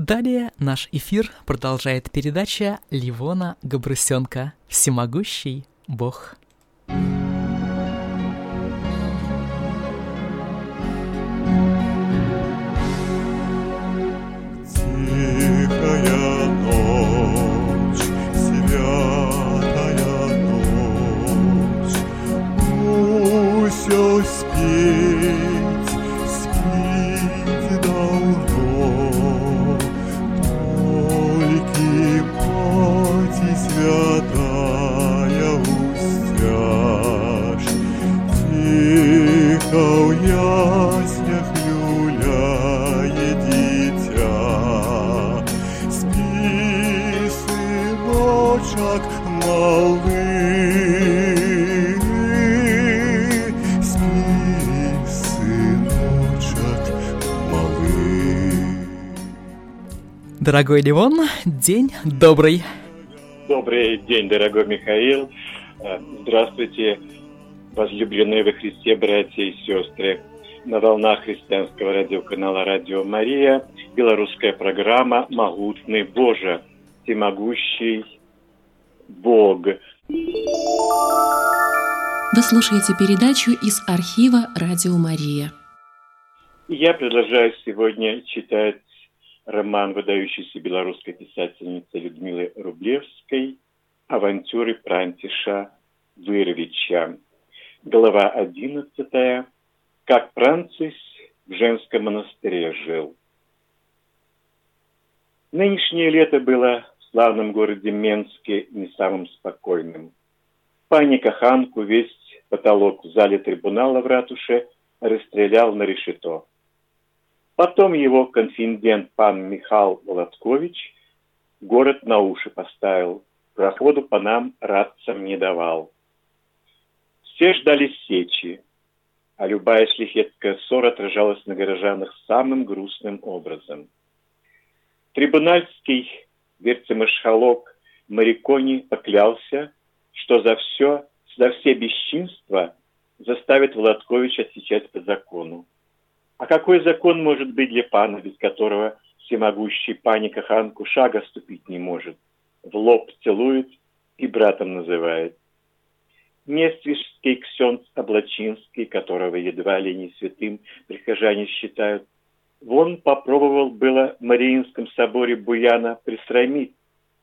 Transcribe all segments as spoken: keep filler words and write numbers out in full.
Далее наш эфир продолжает передача Левона Габрусенко «Всемогущий Бог». Тихая ночь, святая ночь, усё спеть, спит давно, только Мати святая устяж, тихо в яснях люляет дитя. Спи, сыночек малый, спи, сыночек малый. Дорогой Левон, день добрый. Добрый день, дорогой Михаил. Здравствуйте, возлюбленные во Христе братья и сестры. На волнах христианского радиоканала «Радио Мария» белорусская программа «Могутный Боже», «Всемогущий Бог». Вы слушаете передачу из архива «Радио Мария». Я продолжаю сегодня читать роман выдающейся белорусской писательницы Людмилы Рублевской «Авантюры Прантиша Вырвича». Глава одиннадцатая. Как Францис в женском монастыре жил. Нынешнее лето было в славном городе Менске не самым спокойным. Паника Ханку весь потолок в зале трибунала в ратуше расстрелял на решето. Потом его конфидент пан Михаил Володкович город на уши поставил, проходу по нам радцам не давал. Все ждали сечи, а любая шляхетская ссора отражалась на горожанах самым грустным образом. Трибунальский верцемашхалок Марикони поклялся, что за все, за все бесчинства заставит Володковича отвечать по закону. А какой закон может быть для пана, без которого всемогущий паника Ханку шага ступить не может, в лоб целует и братом называет? Нествижский ксенц Облачинский, которого едва ли не святым прихожане считают, вон попробовал было в Мариинском соборе Буяна присрамить.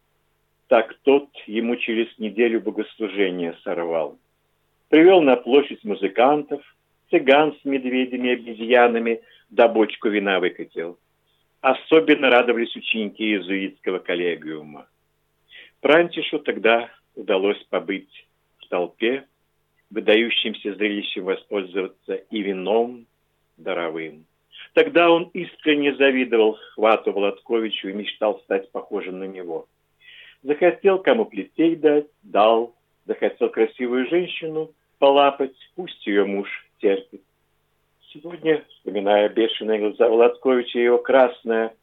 Так тот ему через неделю богослужение сорвал. Привел на площадь музыкантов, цыган с медведями и обезьянами, да бочку вина выкатил. Особенно радовались ученики иезуитского коллегиума. Прантишу тогда удалось побыть в толпе, выдающимся зрелищем воспользоваться и вином даровым. Тогда он искренне завидовал Хвату Володковичу и мечтал стать похожим на него. Захотел кому плетей дать, дал. Захотел красивую женщину полапать, пусть ее муж терпит. Сегодня, вспоминая бешеные глаза Володковича и его красное,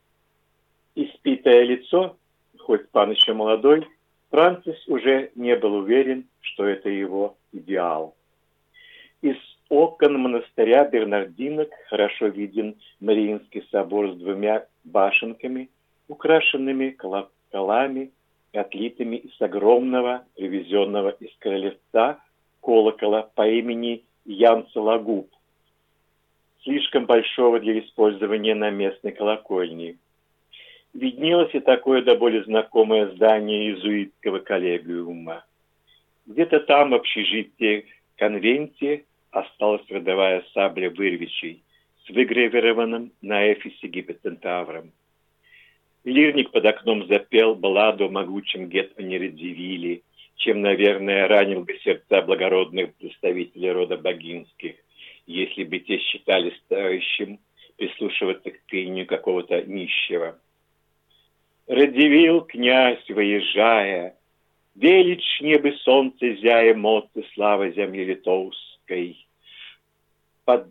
испитое лицо, хоть пан еще молодой, Францис уже не был уверен, что это его идеал. Из окон монастыря Бернардинок хорошо виден Мариинский собор с двумя башенками, украшенными колоколами, отлитыми из огромного, привезенного из королевства колокола по имени Ян Сологуб, слишком большого для использования на местной колокольне. Виднелось и такое до боли знакомое здание иезуитского коллегиума. Где-то там, в общежитии конвенте, осталась родовая сабля Вырвичей с выгравированным на эфисе гипоцентавром. Лирник под окном запел балладу о могучем гетмане Радзивилле, чем, наверное, ранил бы сердца благородных представителей рода Богинских, если бы те считали стоящим прислушиваться к пению какого-то нищего. Радзивилл, князь, выезжая, велич небо солнце зяя, моцы слава земли литовской. Под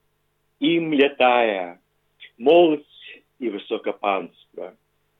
им летая, молодь и высокопанство,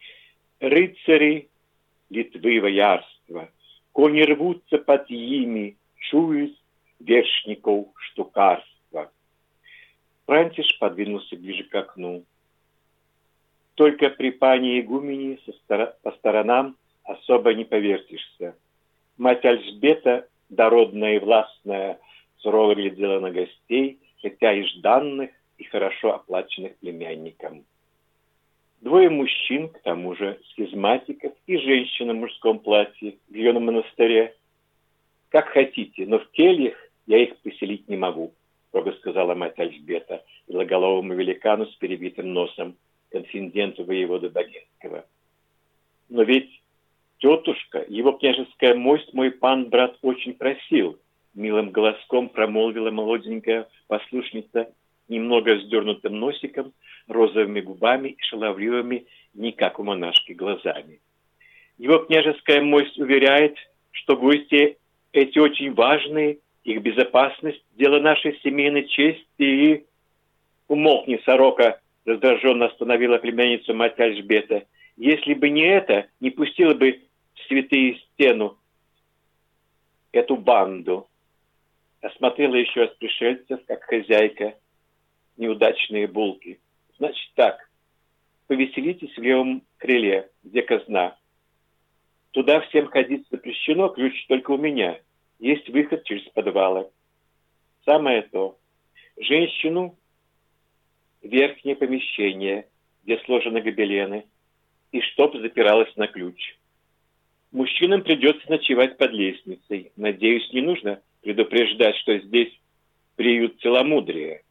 рыцари Литвы воярства, кони рвутся под ими, чуясь вершников штукарства. Франтиш подвинулся ближе к окну. Только при пане игумене со стор... по сторонам особо не повертишься. Мать Альжбета, дородная и властная, сурово глядела на гостей, хотя и жданных, и хорошо оплаченных племянникам. Двое мужчин, к тому же схизматиков, и женщина в мужском платье в ее монастыре. Как хотите, но в кельях я их поселить не могу, строго сказала мать Альжбета белоголовому великану с перебитым носом, конфиденту воевода Богенского. Но ведь, тетушка, его княжеская мость мой пан-брат очень просил, милым голоском промолвила молоденькая послушница, немного вздернутым носиком, розовыми губами и шаловливыми, не как у монашки, глазами. Его княжеская мость уверяет, что гости эти очень важные, их безопасность – дело нашей семейной чести и... Умолкни, сорока, раздраженно остановила племянницу мать Альжбета. Если бы не это, не пустила бы в святые стену эту банду. Осмотрела еще раз пришельцев, как хозяйка, неудачные булки. Значит так, повеселитесь в левом крыле, где казна. Туда всем ходить запрещено, ключ только у меня. Есть выход через подвалы. Самое то. Женщину в верхнее помещение, где сложены гобелены, и чтоб запиралась на ключ. Мужчинам придется ночевать под лестницей. Надеюсь, не нужно предупреждать, что здесь приют целомудрия.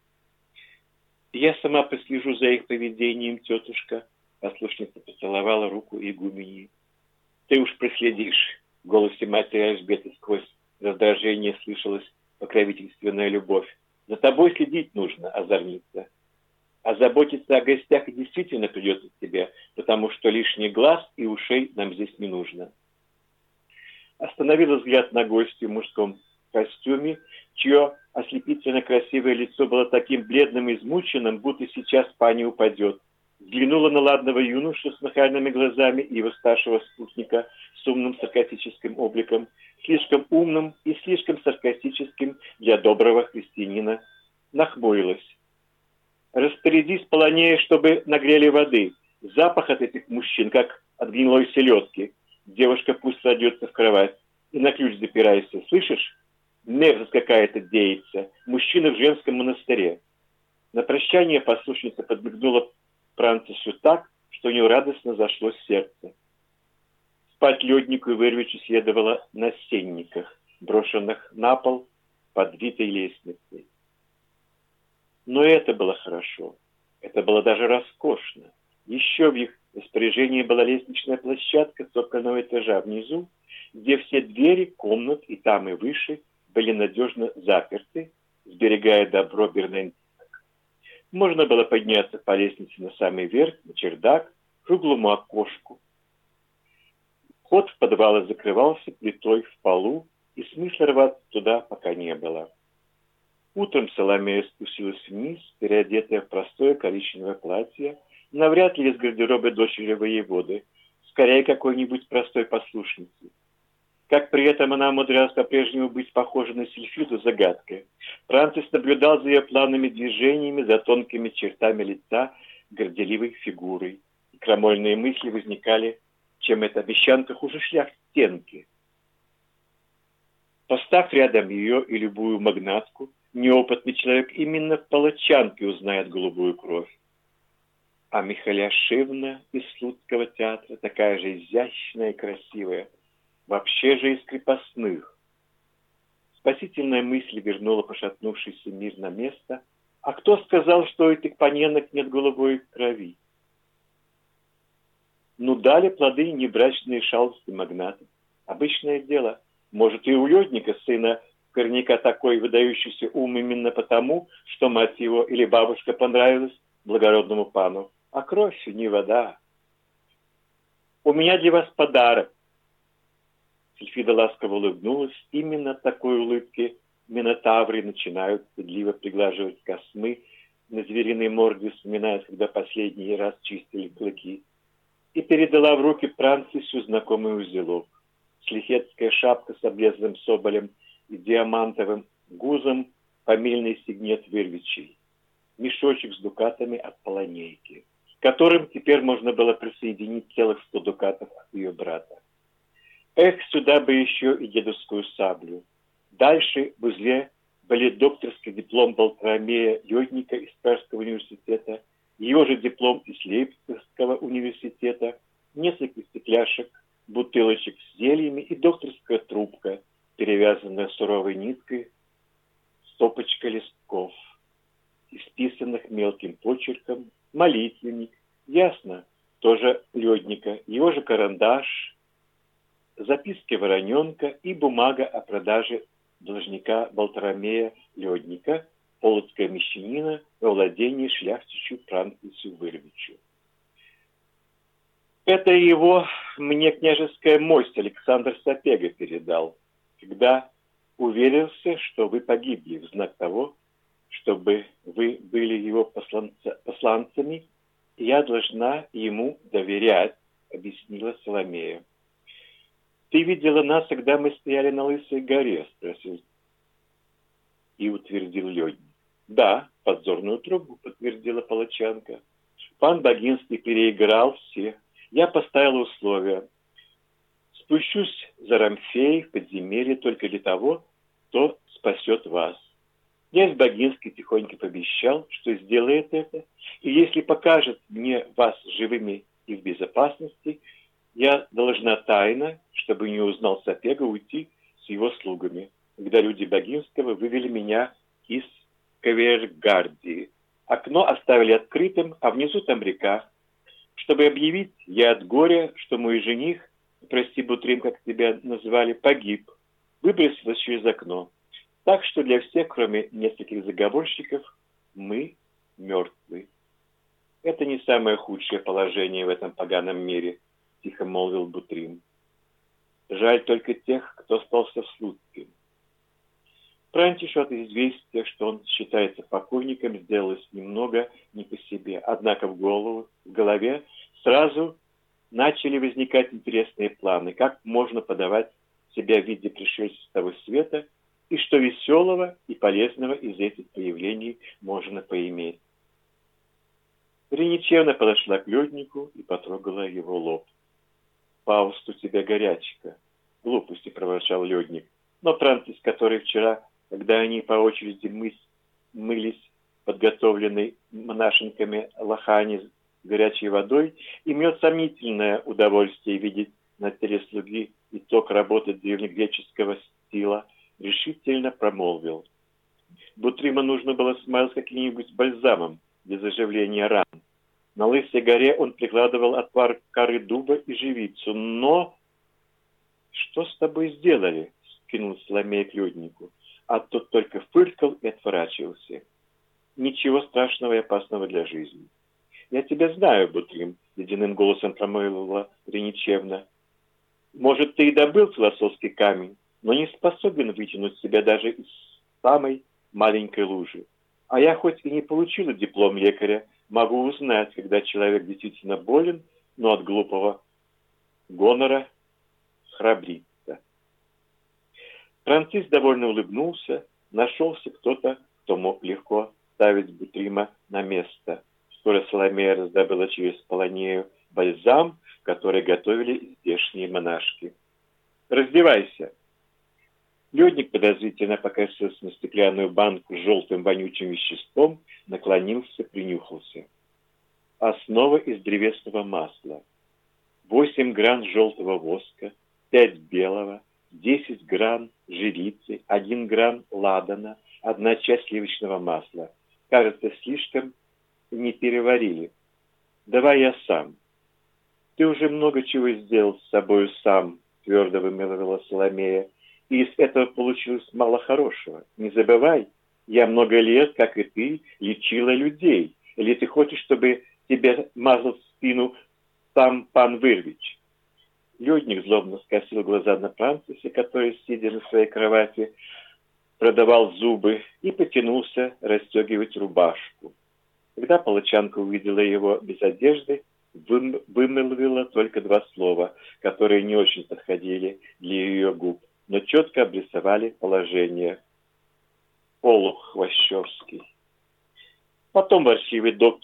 Я сама послежу за их поведением, тетушка. Послушница поцеловала руку игуменьи. Ты уж проследишь. В голосе матери Альжбеты сквозь раздражение слышалась покровительственная любовь. За тобой следить нужно, озорница. А заботиться о гостях действительно придется тебе, потому что лишний глаз и ушей нам здесь не нужно. Остановила взгляд на гостью в мужском костюме, чье ослепительно красивое лицо было таким бледным и измученным, будто сейчас пани упадет. Взглянула на ладного юношу с нахальными глазами и его старшего спутника с умным саркастическим обликом, слишком умным и слишком саркастическим для доброго христианина, нахмурилась. Распорядись, Полонея, чтобы нагрели воды. Запах от этих мужчин, как от гнилой селедки. Девушка пусть садится в кровать и на ключ запирайся. Слышишь? Мерзость какая-то деется. Мужчина в женском монастыре. На прощание послушница подмигнула Францису так, что у него радостно зашло сердце. Спать леднику и вырвичу следовало на сенниках, брошенных на пол под витой лестницей. Но это было хорошо. Это было даже роскошно. Еще в их распоряжении была лестничная площадка цокольного этажа внизу, где все двери комнат и там и выше были надежно заперты, сберегая добро бернантинок. Можно было подняться по лестнице на самый верх, на чердак, к круглому окошку. Вход в подвал закрывался плитой в полу, и смысла рваться туда пока не было. Утром Соломея спустилась вниз, переодетая в простое коричневое платье, навряд ли из гардероба дочери воеводы, скорее какой-нибудь простой послушницы. Как при этом она умудрялась по-прежнему быть похожа на Сильфиду, загадкой. Францис наблюдал за ее плавными движениями, за тонкими чертами лица, горделивой фигурой. И крамольные мысли возникали, чем эта обещанка хуже шляхтенки. Поставь рядом ее и любую магнатку, неопытный человек именно в палачанке узнает голубую кровь. А Михаляшевна из Слуцкого театра такая же изящная и красивая, вообще же из крепостных. Спасительная мысль вернула пошатнувшийся мир на место. А кто сказал, что у этих паненок нет голубой крови? Ну, дали плоды небрачные шалости магнаты. Обычное дело. Может, и у лёдника, сына корняка, такой выдающийся ум именно потому, что мать его или бабушка понравилась благородному пану. А кровь не вода. У меня для вас подарок. Сильфида ласково улыбнулась. Именно такой улыбки минотавры начинают стыдливо приглаживать космы, на звериной морде вспоминая, когда последний раз чистили клыки, и передала в руки Францису знакомый узелок. Шлихетская шапка с облезлым соболем и диамантовым гузом, фамильный сигнет вырвичей. Мешочек с дукатами от полонейки. которым теперь можно было присоединить целых сто дукатов от ее брата. Эх, сюда бы еще и дедовскую саблю. Дальше в узле были докторский диплом Балтромея Ледника из Пражского университета, его же диплом из Лейпцигского университета, несколько стекляшек, бутылочек с зельями и докторская трубка, перевязанная суровой ниткой, стопочка листков, исписанных мелким почерком, молитвенник, ясно, тоже Ледника, его же карандаш, записки Вороненка и бумага о продаже должника Балтромея Ледника, полоцкого мещанина во владении шляхтичу Францису Вырвичу. Это его мне княжеская мость Александр Сапега передал, когда уверился, что вы погибли в знак того, чтобы вы были его посланца, посланцами, и я должна ему доверять, объяснила Соломея. Ты видела нас, когда мы стояли на Лысой горе, спросил и утвердил Ледник. Да, подзорную трубу, подтвердила Палачанка. Пан Богинский переиграл всех. Я поставила условия. Спущусь за Рамфей в подземелье только для того, кто спасет вас. Князь Богинский тихонько пообещал, что сделает это, и если покажет мне вас живыми и в безопасности, я должна тайно, чтобы не узнал Сапега, уйти с его слугами, когда люди Богинского вывели меня из Кавергардии. Окно оставили открытым, а внизу там река. Чтобы объявить, я от горя, что мой жених, прости, Бутрим, как тебя назвали, погиб, выбросилась через окно. Так что для всех, кроме нескольких заговорщиков, мы мертвы. Это не самое худшее положение в этом поганом мире, тихо молвил Бутрим. Жаль только тех, кто остался в Слуцке. Франтишу от известия, что он считается покойником, сделалось немного не по себе. Однако в голову, в голове сразу начали возникать интересные планы, как можно подавать себя в виде пришельцев с того света, и что веселого и полезного из этих появлений можно поиметь. Реничевна подошла к Леднику и потрогала его лоб. «Фауст, у тебя горячка!» — глупости проворчал Ледник. Но Франтис, который вчера, когда они по очереди мыс... мылись подготовленной монашенками лохани с горячей водой, имел сомнительное удовольствие видеть на теле слуги итог работы древнегреческого стиля, решительно промолвил. Бутрима нужно было смазать каким-нибудь бальзамом для заживления ран. На Лысой горе он прикладывал отвар коры дуба и живицу, но... «Что с тобой сделали?» — скинул Соломея к Леднику, а тот только фыркал и отворачивался. «Ничего страшного и опасного для жизни». «Я тебя знаю, Бутрим», — ледяным голосом промолвила Реничевна. «Может, ты и добыл философский камень, но не способен вытянуть себя даже из самой маленькой лужи. А я хоть и не получила диплом лекаря, могу узнать, когда человек действительно болен, но от глупого гонора храбрится». Франциск довольно улыбнулся. Нашелся кто-то, кто мог легко ставить Бутрима на место. Скоро Соломея раздобыла через полонею бальзам, который готовили здешние монашки. «Раздевайся!» Ледник подозрительно покосился на стеклянную банку с желтым вонючим веществом, наклонился, принюхался. Основа из древесного масла. восемь гран желтого воска, пять белого, десять гран жрицы, один гран ладана, одна часть сливочного масла. Кажется, слишком не переварили. Давай я сам. Ты уже много чего сделал с собою сам, твердо вымолвила Соломея. И из этого получилось мало хорошего. Не забывай, я много лет, как и ты, лечила людей. Или ты хочешь, чтобы тебе мазал в спину сам пан Вырвич?» Ледник злобно скосил глаза на Франтиса, который, сидя на своей кровати, продавал зубы, и потянулся расстегивать рубашку. Когда Палачанка увидела его без одежды, вымолвила только два слова, которые не очень подходили для ее губ, но четко обрисовали положение. Олух Хвощевский. Потом ворчливый доктор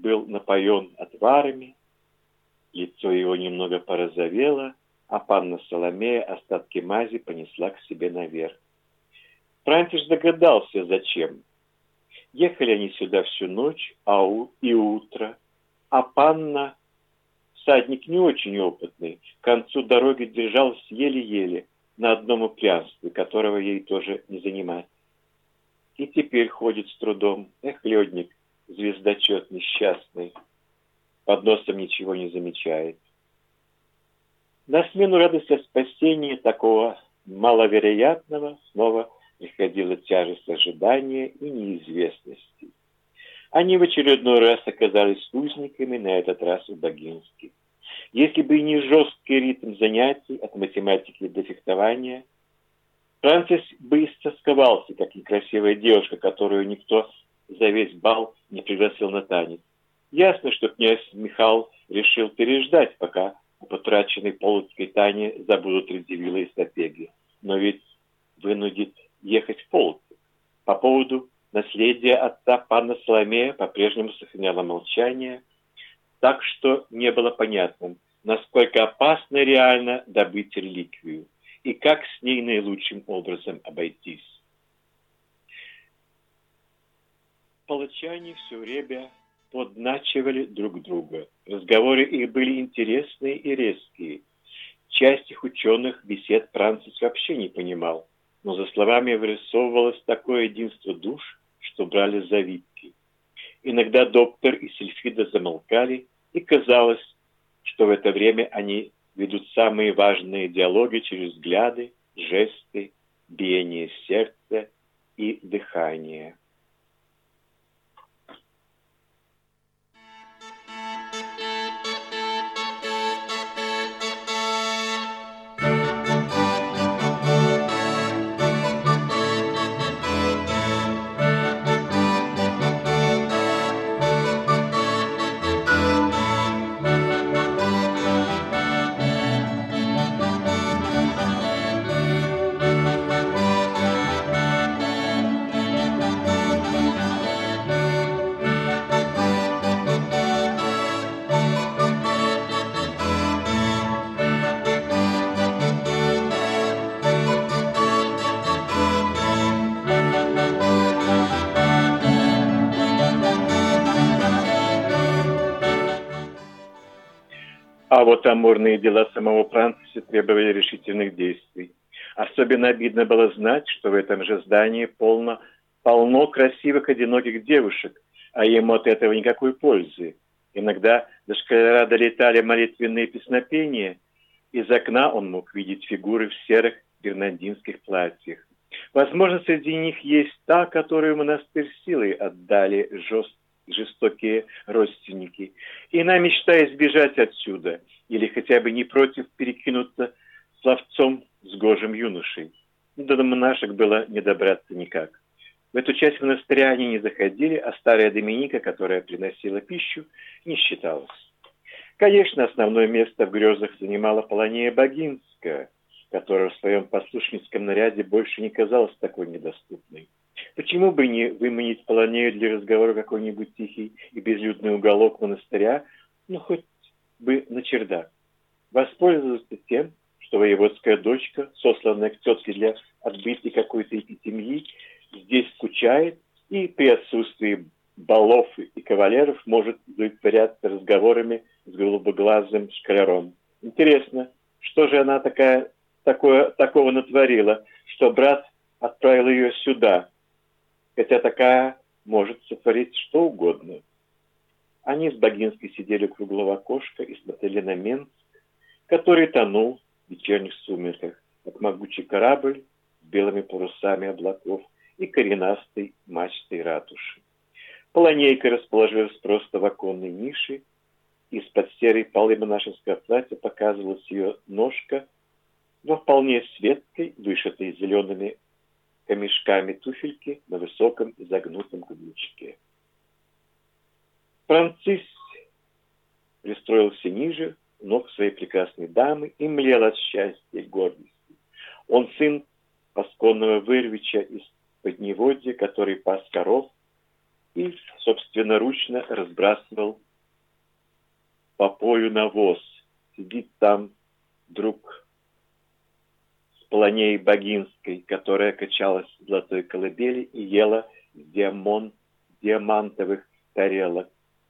был напоен отварами, лицо его немного порозовело, а панна Соломея остатки мази понесла к себе наверх. Франтиш догадался, зачем. Ехали они сюда всю ночь а у... и утро, а панна, всадник не очень опытный, к концу дороги держалась еле-еле на одном упрямстве, которого ей тоже не занимать. И теперь ходит с трудом. Эх, ледник, звездочет несчастный, под носом ничего не замечает. На смену радости от спасения такого маловероятного снова приходила тяжесть ожидания и неизвестности. Они в очередной раз оказались узниками, на этот раз у Богинских. Если бы и не жесткий ритм занятий от математики до фехтования, Франтис бы истосковался, как некрасивая девушка, которую никто за весь бал не пригласил на танец. Ясно, что князь Михаил решил переждать, пока у потраченной Полоцкой Тане забудут Радзивилла и Сапеги. Но ведь вынудит ехать в Полоцк. По поводу наследия отца панна Соломея по-прежнему сохраняла молчание, так что не было понятным, насколько опасно реально добыть реликвию и как с ней наилучшим образом обойтись. Полочане все время подначивали друг друга. Разговоры их были интересные и резкие. Часть их ученых бесед Франтис вообще не понимал, но за словами вырисовывалось такое единство душ, что брали завидки. Иногда доктор и Сильфида замолкали, и казалось, что в это время они ведут самые важные диалоги через взгляды, жесты, биение сердца и дыхание. А вот амурные дела самого Франтиса требовали решительных действий. Особенно обидно было знать, что в этом же здании полно, полно красивых одиноких девушек, а ему от этого никакой пользы. Иногда до школяря долетали молитвенные песнопения, из окна он мог видеть фигуры в серых бернандинских платьях. Возможно, среди них есть та, которую монастырь силой отдали жестко. Жестокие родственники. И она мечтает сбежать отсюда, или хотя бы не против перекинуться словцом с гожим юношей. До монашек было не добраться никак. В эту часть монастыря они не заходили, а старая Доминика, которая приносила пищу, не считалась. Конечно, основное место в грезах занимала Полонея Богинская, которая в своем послушницком наряде больше не казалась такой недоступной. Почему бы не выманить Полонею для разговора какой-нибудь тихий и безлюдный уголок монастыря, ну хоть бы на чердак? Воспользоваться тем, что воеводская дочка, сосланная к тетке для отбытия какой-то эпитемьи, здесь скучает и при отсутствии балов и кавалеров может удовлетворяться разговорами с голубоглазым школяром. Интересно, что же она такая, такое, такого натворила, что брат отправил ее сюда, хотя такая может сотворить что угодно. Они с Богинской сидели у круглого окошка и смотрели на Менск, который тонул в вечерних сумерках, как могучий корабль с белыми парусами облаков и коренастой мачтой ратуши. Полонейка расположилась просто в оконной нише, из-под серой полы монашеского платья показывалась ее ножка во вполне светлой, вышитой зелеными камешками туфельки на высоком изогнутом каблучке. Францис пристроился ниже ног своей прекрасной дамы и млел от счастья и гордости. Он сын пасконного вырвича из Подневодья, который пас коров и собственноручно разбрасывал по полю навоз. Сидит там друг с Полонеей Богинской, которая качалась в золотой колыбели и ела с диамон, диамантовых тарелок.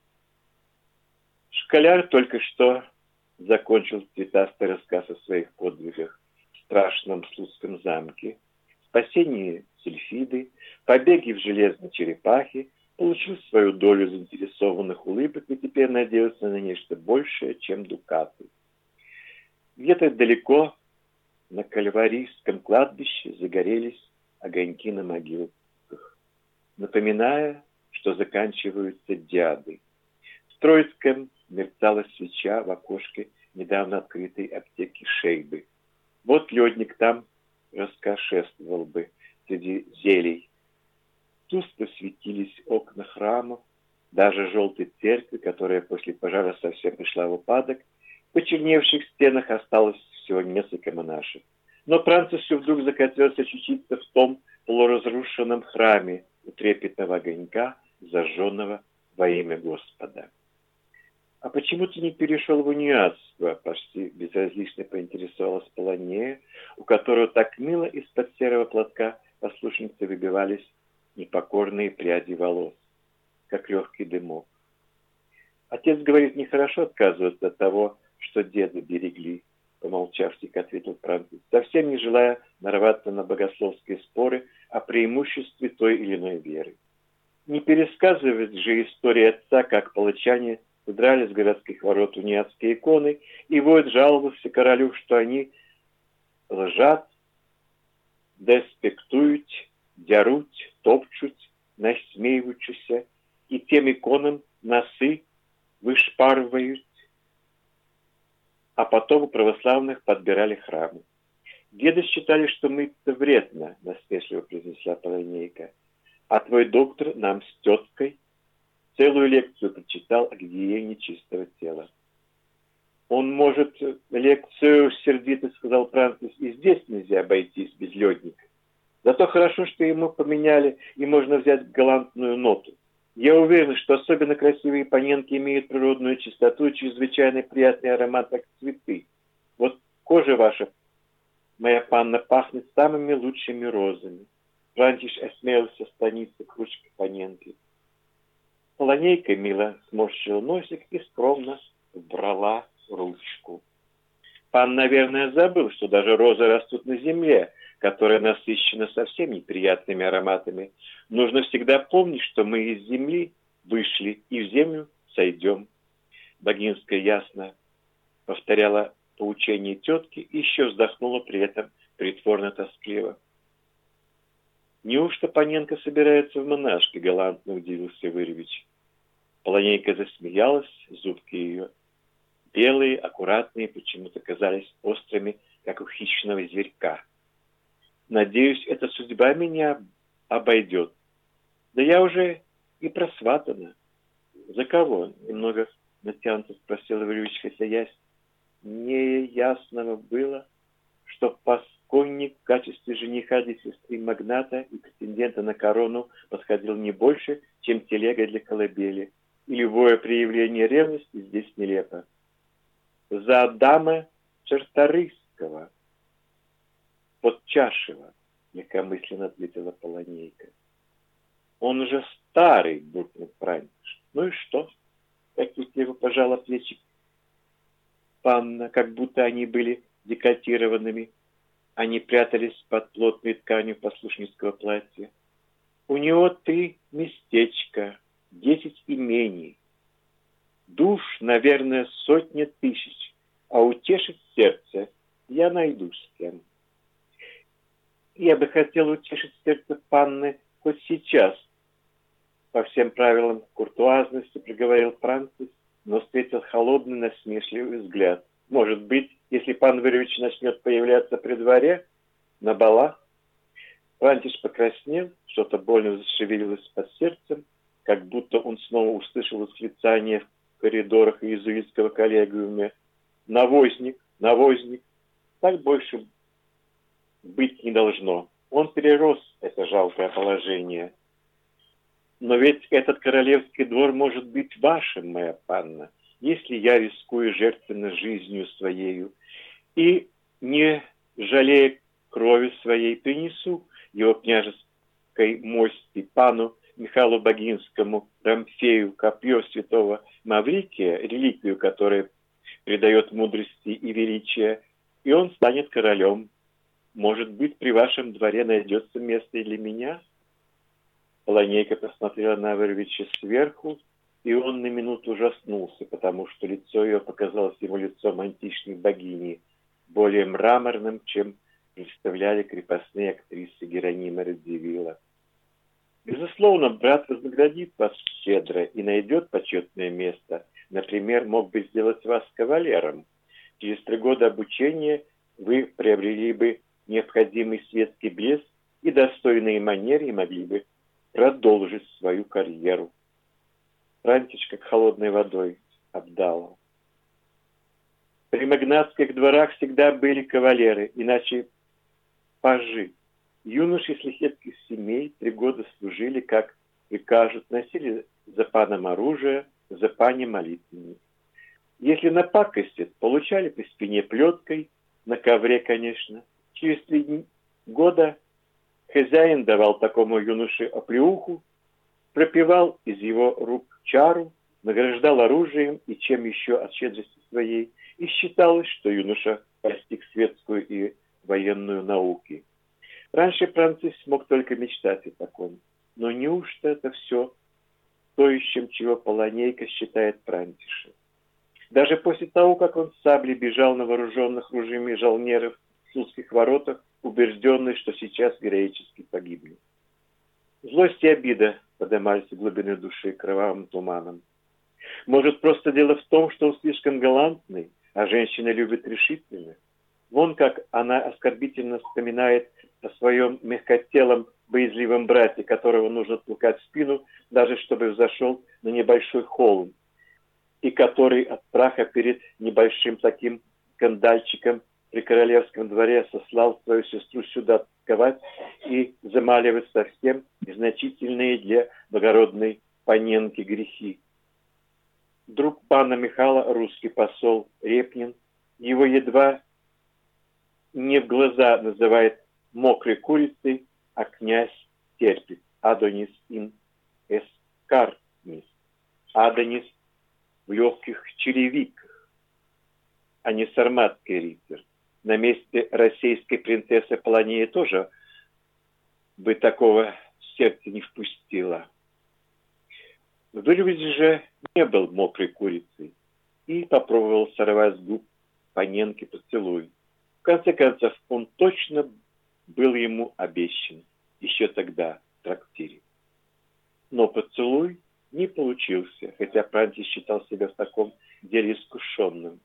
Школяр только что закончил цветастый рассказ о своих подвигах в страшном Слуцком замке, спасении Сильфиды, побеге в железной черепахе, получил свою долю заинтересованных улыбок и теперь надеялся на нечто большее, чем дукаты. Где-то далеко на Кальварийском кладбище загорелись огоньки на могилках, напоминая, что заканчиваются диады. В Троицком мерцала свеча в окошке недавно открытой аптеки Шейбы. Вот ледник там раскошествовал бы среди зелий. Тускло светились окна храмов, даже желтой церкви, которая после пожара совсем пришла в упадок. В почерневших стенах осталось всего несколько монашек. Но Францису вдруг захотелось очутиться в том полуразрушенном храме у трепетного огонька, зажженного во имя Господа. «А почему ты не перешел в униатство?» — почти безразлично поинтересовалась Полонея, у которого так мило из-под серого платка послушницы выбивались непокорные пряди волос, как легкий дымок. «Отец говорит, нехорошо отказываться от того, что деды берегли», — помолчав, тихо ответил Францис, совсем не желая нарваться на богословские споры о преимуществе той или иной веры. Не пересказывать же истории отца, как палачане удрали с городских ворот униатские иконы, и воин жаловался королю, что они лжат, деспектуют, дярут, топчут, насмеиваются, и тем иконам носы вышпарывают, а потом у православных подбирали храмы. Деды считали, что мыться вредно, насмешливо произнесла Полонейка, а твой доктор нам с теткой целую лекцию прочитал о гигиене чистого тела. Он может лекцию, сердито сказал Францис, и здесь нельзя обойтись без ледника. Зато хорошо, что ему поменяли, и можно взять галантную ноту. Я уверен, что особенно красивые паненки имеют природную чистоту и чрезвычайно приятный аромат, как цветы. Вот кожа ваша, моя панна, пахнет самыми лучшими розами. Франтиш осмелился склониться к ручке паненки. Полонейка мило сморщила носик и скромно брала ручку. Пан, наверное, забыл, что даже розы растут на земле, которая насыщена совсем неприятными ароматами. Нужно всегда помнить, что мы из земли вышли и в землю сойдем. Богинская ясно повторяла поучение тетки и еще вздохнула при этом притворно-тоскливо. «Неужто Паненко собирается в монашки?» — галантно удивился Выревич. Полонейка засмеялась, зубки ее белые, аккуратные, почему-то казались острыми, как у хищного зверька. «Надеюсь, эта судьба меня обойдет. Да я уже и просватана». «За кого?» — немного натянуто спросил Выревич, хотя ясь неясного было, что пасконник в качестве жениха для сестры магната и претендента на корону подходил не больше, чем телега для колыбели, и любое проявление ревности здесь нелепо. «За Адама Черторийского, Подчашева», — легкомысленно ответила Полонейка. «Он уже старый», — буркнул Франтиш. «Ну и что?» — как его пожала плечи панна, как будто они были декольтированными. Они прятались под плотной тканью послушницкого платья. «У него три местечка, десять имений. Душ, наверное, сотня тысяч, а утешить сердце я найду с кем». «Я бы хотел утешить сердце панны хоть сейчас», — по всем правилам куртуазности проговорил Францис, но встретил холодный насмешливый взгляд. «Может быть, если пан Выревич начнет появляться при дворе, на балах?» Франтиш покраснел, что-то больно зашевелилось под сердцем, как будто он снова услышал восклицание в коридорах иезуитского коллегиума: «Навозник! Навозник!» Так больше быть не должно. Он перерос это жалкое положение. Но ведь этот королевский двор может быть вашим, моя панна, если я рискую жертвенно жизнью своею и, не жалея крови своей, принесу его княжеской мости пану Михаилу Богинскому Рамфею копье святого Маврикия, реликвию, которая придает мудрости и величия, и он станет королем. Может быть, при вашем дворе найдется место и для меня?» Полонейка посмотрела на Вырвича сверху, и он на минуту ужаснулся, потому что лицо ее показалось ему лицом античной богини, более мраморным, чем представляли крепостные актрисы Геронима Радзивилла. «Безусловно, брат вознаградит вас щедро и найдет почетное место. Например, мог бы сделать вас кавалером. Через три года обучения вы приобрели бы необходимый светский блеск и достойные манеры и могли бы продолжить свою карьеру». Франтич как холодной водой обдало. При магнатских дворах всегда были кавалеры, иначе пажи. Юноши из лихетских семей три года служили, как прикажут, носили за паном оружие, за пани молитвенник. Если напакостят, получали по спине плеткой, на ковре, конечно. Через три года хозяин давал такому юноше оплеуху, пропивал из его рук чару, награждал оружием и чем еще от щедрости своей, и считалось, что юноша постиг светскую и военную науки. Раньше Францис мог только мечтать о таком. Но неужто это все стоящим, чего Полонейка считает Франтиша? Даже после того, как он с саблей бежал на вооруженных ружьями жалнеров в Сулских воротах, убежденный, что сейчас героически погибнет. Злость и обида поднимались в глубины души кровавым туманом. Может, просто дело в том, что он слишком галантный, а женщина любит решительно. Вон как она оскорбительно вспоминает о своем мягкотелом, боязливом брате, которого нужно толкать в спину, даже чтобы взошел на небольшой холм, и который от страха перед небольшим таким скандальчиком при королевском дворе сослал свою сестру сюда тосковать и замаливать совсем незначительные для благородной паненки грехи. Друг пана Михайла, русский посол Репнин, его едва не в глаза называет мокрой курицей, а князь терпит. Адонис ин эскарнис. Адонис в легких черевиках, а не сарматский рыцарь. На месте российской принцессы Полонея тоже бы такого в сердце не впустила. Вырвич же не был мокрой курицей и попробовал сорвать с губ паненки поцелуй. В конце концов, он точно был ему обещан еще тогда в трактире. Но поцелуй не получился, хотя Франтис считал себя в таком деле искушенным,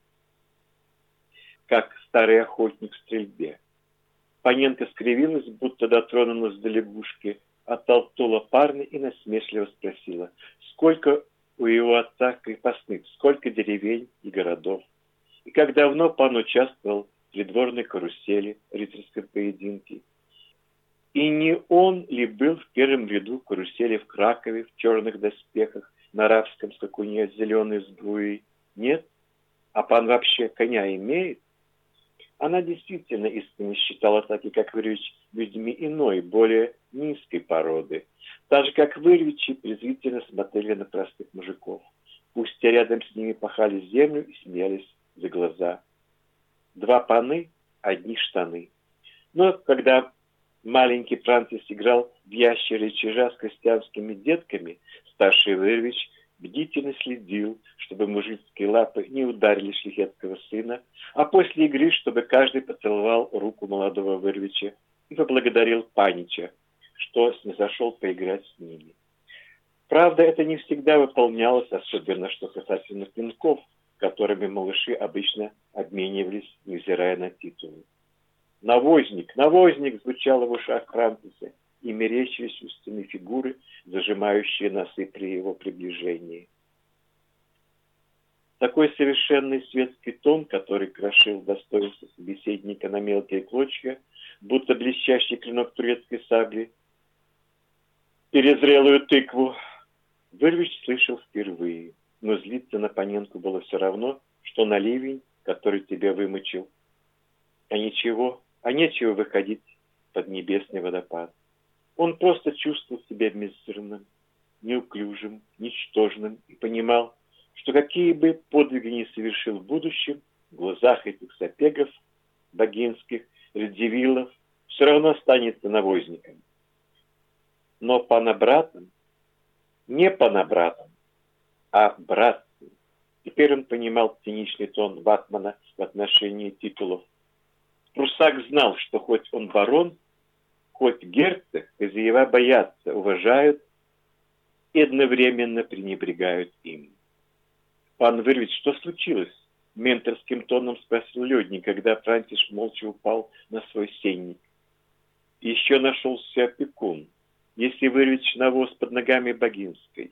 как старый охотник в стрельбе. Паненка скривилась, будто дотронулась до лягушки, оттолкнула парня и насмешливо спросила, сколько у его отца крепостных, сколько деревень и городов, и как давно пан участвовал в придворной карусели, рыцарском поединке. И не он ли был в первом ряду карусели в Кракове, в черных доспехах, на арабском скакуне с зеленой сбруей? Нет? А пан вообще коня имеет? Она действительно искренне считала таких, как Вырвич, людьми иной, более низкой породы. Так же, как Вырвичи презрительно смотрели на простых мужиков. Пусть рядом с ними пахали землю и смеялись за глаза. Два паны, одни штаны. Но когда маленький Франтис играл в ящеры чижа с крестьянскими детками, старший Вырвич бдительно следил, чтобы мужицкие лапы не ударили шляхетского сына, а после игры, чтобы каждый поцеловал руку молодого Вырвича и поблагодарил панича, что снизошел поиграть с ними. Правда, это не всегда выполнялось, особенно что касательно пинков, которыми малыши обычно обменивались, невзирая на титулы. «Навозник! Навозник!» звучало в ушах Франтиса, и мерещились у стены фигуры, зажимающие носы при его приближении. Такой совершенный светский тон, который крошил достоинство собеседника на мелкие клочья, будто блестящий клинок турецкой сабли, перезрелую тыкву, Вырвич слышал впервые, но злиться на Паненку было все равно, что на ливень, который тебя вымочил. А ничего, а нечего выходить под небесный водопад. Он просто чувствовал себя мизерным, неуклюжим, ничтожным и понимал, что какие бы подвиги ни совершил в будущем, в глазах этих сапегов, богинских, радзивиллов, все равно останется навозником. Но панобратом, не панобратом, а братцем. Теперь он понимал циничный тон ватмана в отношении титулов. Прусак знал, что хоть он барон, хоть герцог, хозяева боятся, уважают и одновременно пренебрегают им. «Пан Вырвич, что случилось?» — менторским тоном спросил Лёдник, когда Франтиш молча упал на свой сенник. Еще нашелся опекун. Если Вырвич навоз под ногами Богинской,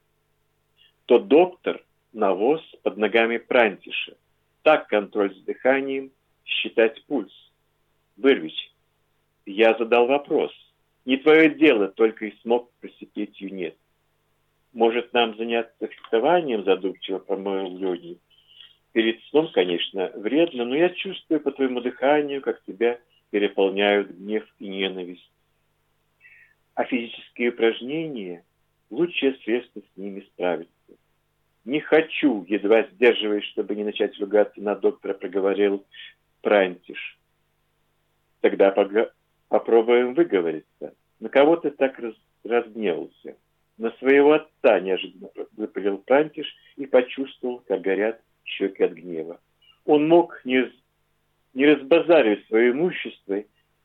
то доктор навоз под ногами Прантиша. Так контроль с дыханием, считать пульс. Вырвич, я задал вопрос. Не твое дело, только и смог просипеть юнец. Может, нам заняться фехтованием, задумчиво промолвил Лёдник. Перед сном, конечно, вредно, но я чувствую по твоему дыханию, как тебя переполняют гнев и ненависть. А физические упражнения — лучшее средство с ними справиться. «Не хочу», едва сдерживаясь, чтобы не начать ругаться на доктора, проговорил Прантиш. «Тогда пога- попробуем выговориться. На кого ты так раз- разгневался?» «На своего отца», неожиданно выпалил Прантиш и почувствовал, как горят щеки от гнева. Он мог не, не разбазаривать свое имущество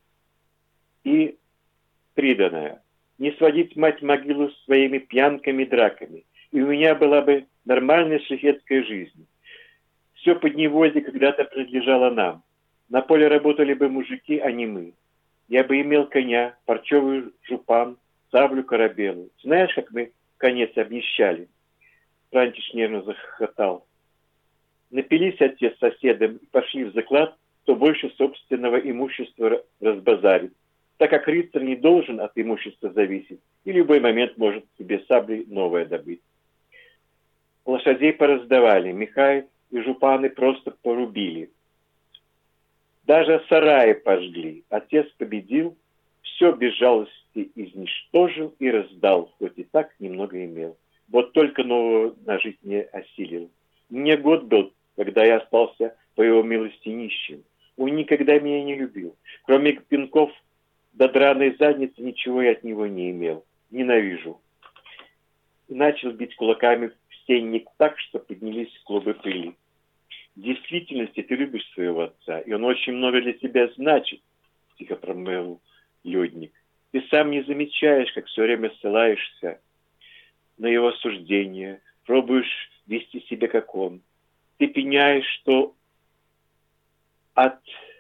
и приданое, не сводить мать в могилу своими пьянками и драками, и у меня была бы нормальная шляхетская жизнь. Все подневолье когда-то принадлежало нам. На поле работали бы мужики, а не мы. Я бы имел коня, парчевый жупан, саблю корабелу. Знаешь, как мы конец обнищали?» Франтиш нервно захохотал. «Напились отец с соседом и пошли в заклад, кто больше собственного имущества разбазарит, так как рыцарь не должен от имущества зависеть и в любой момент может себе саблей новое добыть. Лошадей пораздавали, меха и жупаны просто порубили. Даже сараи пожгли. Отец победил, все без жалости изничтожил и раздал, хоть и так немного имел. Вот только нового нажить не осилил. Мне год был, когда я остался по его милости нищим. Он никогда меня не любил. Кроме пинков до драной задницы ничего я от него не имел. Ненавижу». И начал бить кулаками в стенник так, что поднялись клубы пыли. «В действительности ты любишь своего отца, и он очень много для тебя значит», — тихо промолвил Лёдник. «Ты сам не замечаешь, как все время ссылаешься на его суждения, пробуешь вести себя, как он. Ты пеняешь, что от...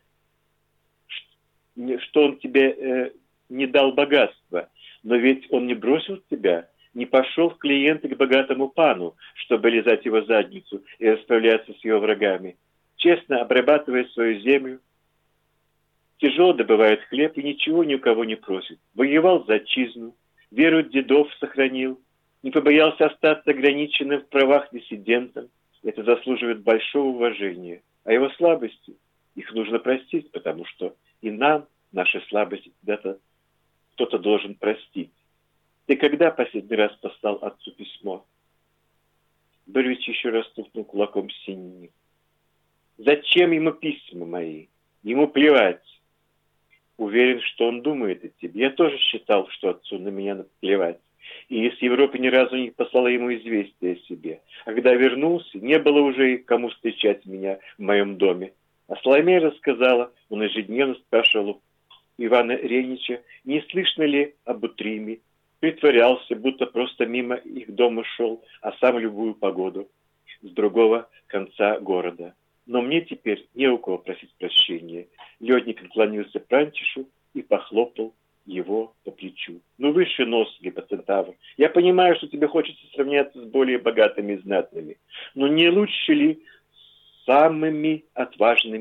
что он тебе э, не дал богатства, но ведь он не бросил тебя, не пошел в клиенты к богатому пану, чтобы лизать его задницу и расправляться с его врагами. Честно обрабатывая свою землю, тяжело добывает хлеб и ничего ни у кого не просит. Воевал за отчизну, веру дедов сохранил, не побоялся остаться ограниченным в правах диссидентом. Это заслуживает большого уважения. А его слабости, их нужно простить, потому что и нам наши слабости когда-то кто-то должен простить. Ты когда последний раз послал отцу письмо?» Борис еще раз стукнул кулаком синим. «Зачем ему письма мои? Ему плевать. Уверен, что он думает о тебе. Я тоже считал, что отцу на меня плевать. И из Европы ни разу не послала ему известия о себе. А когда вернулся, не было уже кому встречать меня в моем доме. А Соломея рассказала, он ежедневно спрашивал у Ивана Ренича, не слышно ли об Утриме. Притворялся, будто просто мимо их дома шел, а сам любую погоду с другого конца города. Но мне теперь не у кого просить прощения». Лёдник наклонился к Прантишу и похлопал его по плечу. «Ну, выше нос, гипоцентавр. Я понимаю, что тебе хочется сравняться с более богатыми и знатными. Но не лучше ли самыми отважными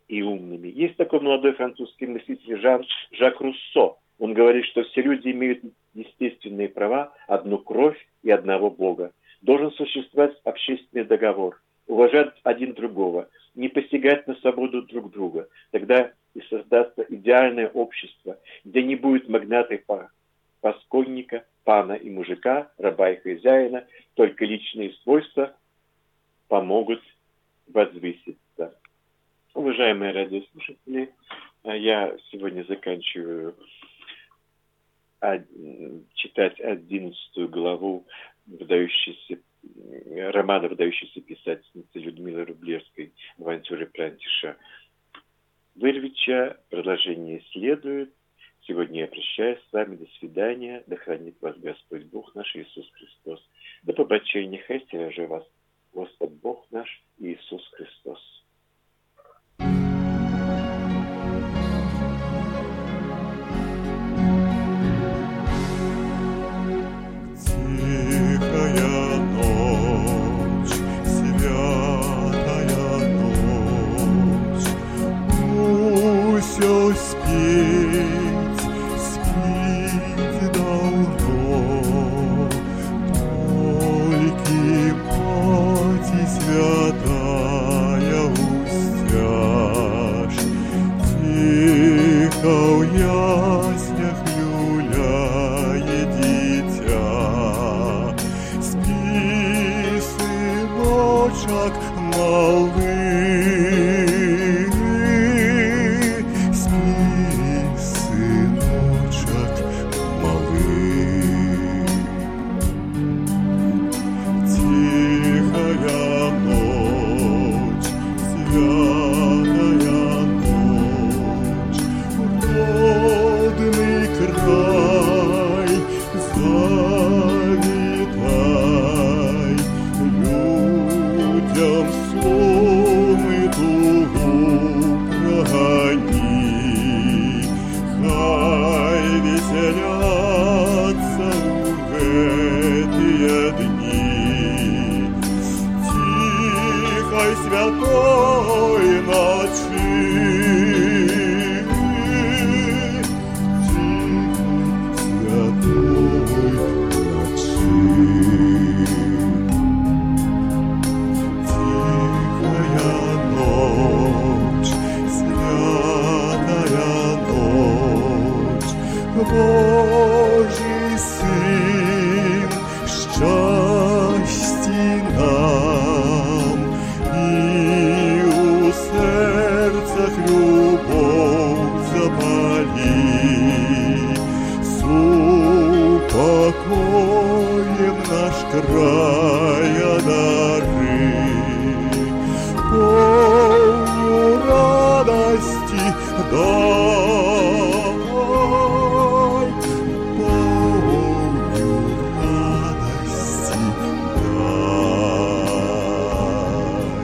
и умными. Есть такой молодой французский мыслитель Жан Жак Руссо. Он говорит, что все люди имеют естественные права, одну кровь и одного Бога. Должен существовать общественный договор, уважать один другого, не посягать на свободу друг друга. Тогда и создастся идеальное общество, где не будет магната и пасконника, пана и мужика, раба и хозяина, только личные свойства помогут возвыситься. Уважаемые радиослушатели, я сегодня заканчиваю читать одиннадцатую главу выдающейся, романа выдающейся писательницы Людмилы Рублевской «Авантюры Прантиша Вырвича». Продолжение следует. Сегодня я прощаюсь с вами. До свидания. Да хранит вас Господь Бог наш Иисус Христос. До побачення. Хай стереже вас Господь Бог наш Иисус Христос. Тихая ночь, святая ночь, усё спеть, спит давно, только Мати святая устяж, тихо в яснях люляет дитя. Спи, сыночек малый, спи, сыночек малый. Тихая ночь, святая ночь, родный край, завитай, людям сон и тугу прогони. Хай веселятся в эти дни тихой святой ночи, тихой святой ночи. Тихая ночь, святая ночь, Божий Сын, счастье нам, и у сердцах любовь запали, с упокоем наш край одари, полню радости дай, полню радости дай.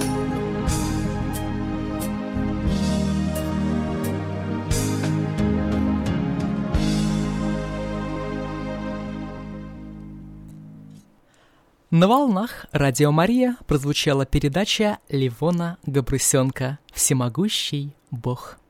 На волнах Радио Мария прозвучала передача Левона Габрысенка «Всемогущий Бог».